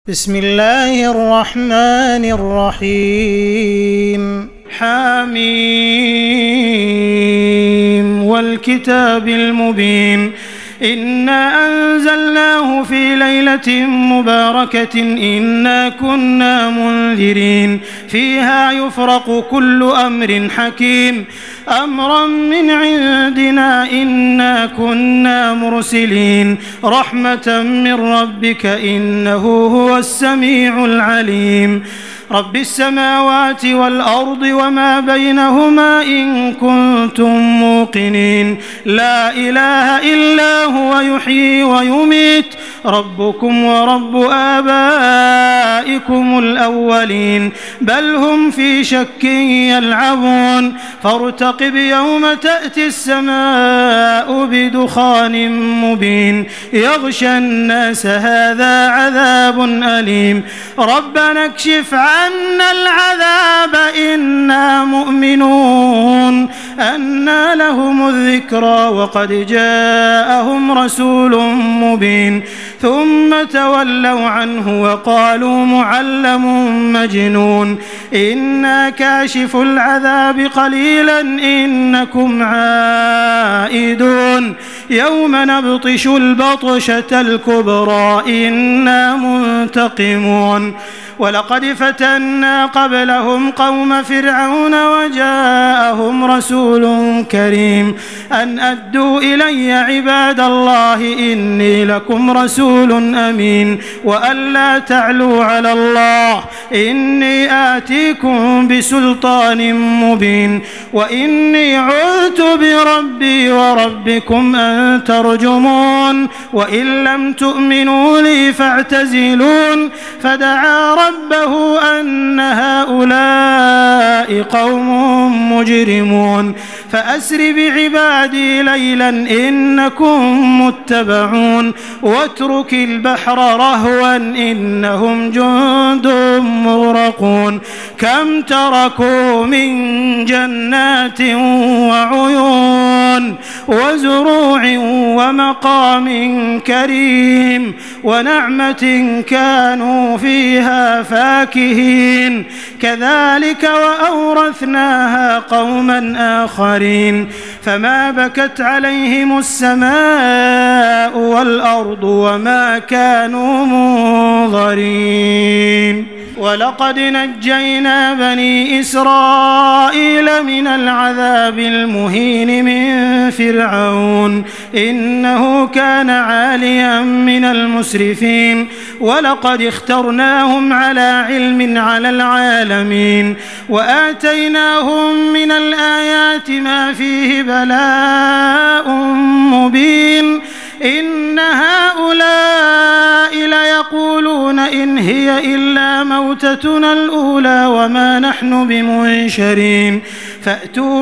بسم الله الرحمن الرحيم حميم والكتاب المبين إنا أنزلناه في ليلة مباركة إنا كنا منذرين فيها يفرق كل أمر حكيم أمرا من عندنا إنا كنا مرسلين رحمة من ربك إنه هو السميع العليم رب السماوات والأرض وما بينهما إن كنتم موقنين لا إله إلا هو يحيي ويميت ربكم ورب آبائكم الأولين بل هم في شك يلعبون فارتقب يوم تأتي السماء بدخان مبين يغشى الناس هذا عذاب أليم ربنا اكشف عنا العذاب إنا مؤمنون أنى لهم الذكرى وقد جاءهم رسول مبين ثم تولوا عنه وقالوا معلم مجنون إنا كاشف العذاب قليلا إنكم عائدون يوم نبطش البطشة الكبرى إنا منتقمون ولقد فتنا قبلهم قوم فرعون وجاءهم رسول كريم أن أدوا إلي عباد الله إني لكم رسول أمين وأن لا تعلوا على الله إني آتيكم بسلطان مبين وإني عذت بربي وربكم أن ترجمون وإن لم تؤمنوا لي فاعتزلون فدعا ربه أن هؤلاء قوم مجرمون فأسر بعبادي ليلا إنكم متبعون واترك البحر رهوا إنهم جند مغرقون كم تركوا من جنات وعيون وزروع ومقام كريم ونعمة كانوا فيها فاكهين كذلك وأورثناها قوما آخرين فما بكت عليهم السماء والأرض وما كانوا منظرين ولقد نجينا بني إسرائيل من العذاب المهين من فرعون إنه كان عاليا من المسرفين ولقد اخترناهم على علم على العالمين وآتيناهم من الآيات ما فيه بلاء مبين إن هؤلاء ليقولون إن هي إلا موتتنا الأولى وما نحن بمنشرين فأتوا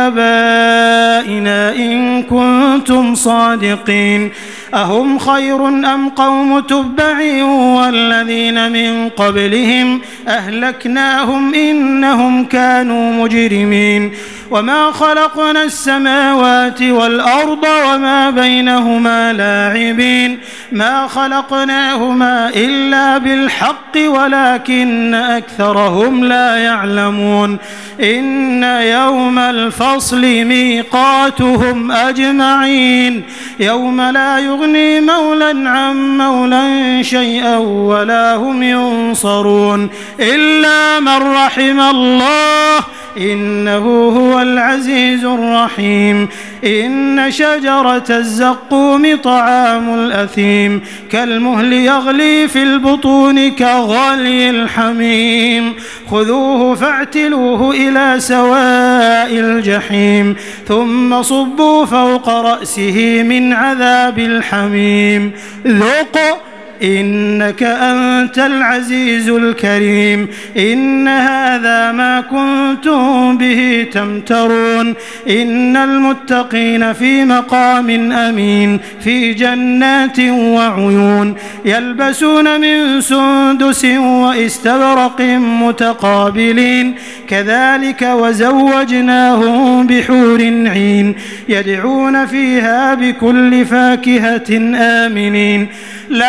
بآبائنا إن كنتم صادقين أهم خير أم قوم تبع والذين من قبلهم أهلكناهم إنهم كانوا مجرمين وما خلقنا السماوات والأرض وما بينهما لاعبين ما خلقناهما إلا بالحق ولكن أكثرهم لا يعلمون إن يوم الفصل ميقاتهم أجمعين يوم لا يغني مولى عن مولى شيئا ولا هم ينصرون إلا من رحم الله إنه هو العزيز الرحيم إن شجرة الزقوم طعام الأثيم كالمهل يغلي في البطون كغلي الحميم خذوه فاعتلوه إلى سواء الجحيم ثم صبوا فوق رأسه من عذاب الحميم ذق إنك أنت العزيز الكريم إن هذا ما كنتم به تمترون إن المتقين في مقام أمين في جنات وعيون يلبسون من سندس واستبرق متقابلين كذلك وزوجناهم بحور عين يدعون فيها بكل فاكهة آمنين لا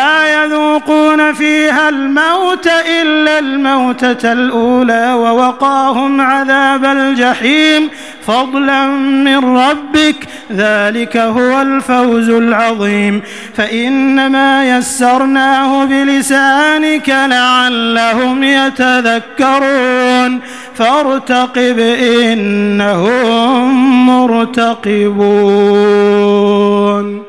يذوقون فيها الموت إلا الموتة الأولى ووقاهم عذاب الجحيم فضلا من ربك ذلك هو الفوز العظيم فإنما يسرناه بلسانك لعلهم يتذكرون فارتقب إنهم مرتقبون.